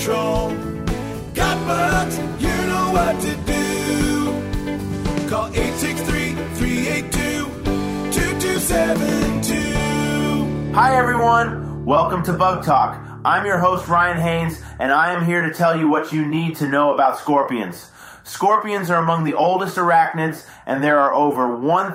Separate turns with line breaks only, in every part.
control. Got bugs? You know what to do. Call 863-382-2272.
Hi everyone, welcome to Bug Talk. I'm your host Ryan Haynes, and I am here to tell you what you need to know about scorpions. Scorpions are among the oldest arachnids, and there are over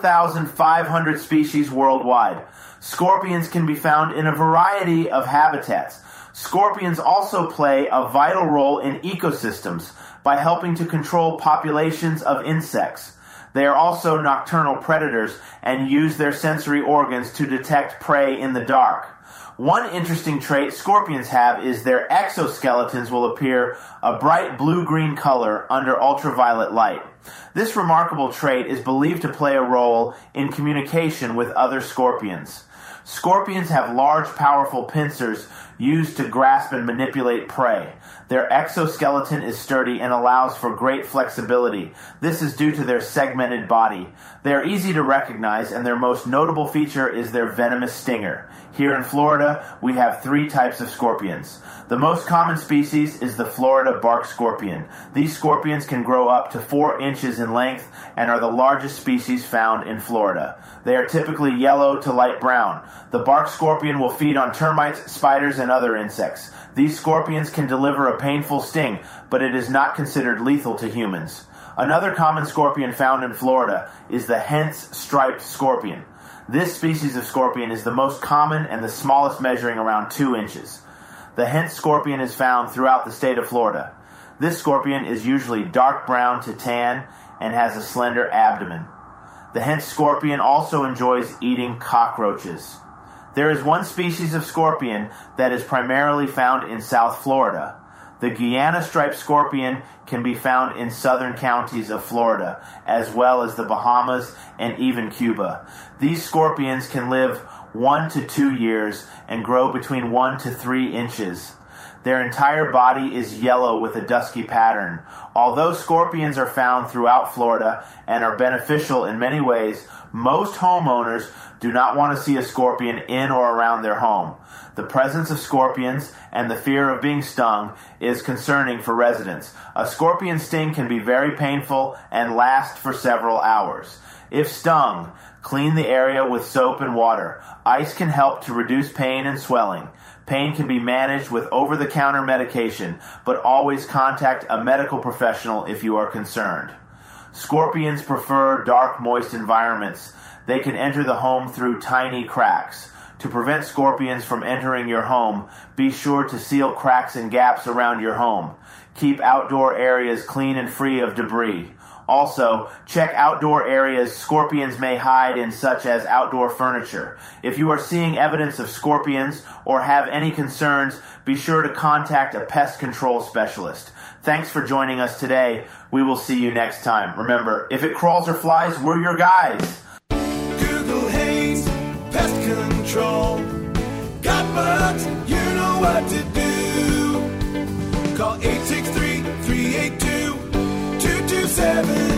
1,500 species worldwide. Scorpions can be found in a variety of habitats. Scorpions also play a vital role in ecosystems by helping to control populations of insects. They are also nocturnal predators and use their sensory organs to detect prey in the dark. One interesting trait scorpions have is their exoskeletons will appear a bright blue-green color under ultraviolet light. This remarkable trait is believed to play a role in communication with other scorpions. Scorpions have large, powerful pincers used to grasp and manipulate prey. Their exoskeleton is sturdy and allows for great flexibility. This is due to their segmented body. They are easy to recognize, and their most notable feature is their venomous stinger. Here in Florida, we have 3 types of scorpions. The most common species is the Florida bark scorpion. These scorpions can grow up to 4 inches in length and are the largest species found in Florida. They are typically yellow to light brown. The bark scorpion will feed on termites, spiders, and other insects. These scorpions can deliver a painful sting, but it is not considered lethal to humans. Another common scorpion found in Florida is the Hentz striped scorpion. This species of scorpion is the most common and the smallest, measuring around 2 inches. The Hentz scorpion is found throughout the state of Florida. This scorpion is usually dark brown to tan and has a slender abdomen. The Hentz scorpion also enjoys eating cockroaches. There is one species of scorpion that is primarily found in South Florida. The Guyana striped scorpion can be found in southern counties of Florida, as well as the Bahamas and even Cuba. These scorpions can live 1 to 2 years and grow between 1 to 3 inches. Their entire body is yellow with a dusky pattern. Although scorpions are found throughout Florida and are beneficial in many ways, most homeowners do not want to see a scorpion in or around their home. The presence of scorpions and the fear of being stung is concerning for residents. A scorpion sting can be very painful and last for several hours. If stung, clean the area with soap and water. Ice can help to reduce pain and swelling. Pain can be managed with over-the-counter medication, but always contact a medical professional if you are concerned. Scorpions prefer dark, moist environments. They can enter the home through tiny cracks. To prevent scorpions from entering your home, be sure to seal cracks and gaps around your home. Keep outdoor areas clean and free of debris. Also, check outdoor areas scorpions may hide in, such as outdoor furniture. If you are seeing evidence of scorpions or have any concerns, be sure to contact a pest control specialist. Thanks for joining us today. We will see you next time. Remember, if it crawls or flies, we're your guys.
Google Haynes Pest Control. Got bugs? You know what to do. Call 863-382-2272.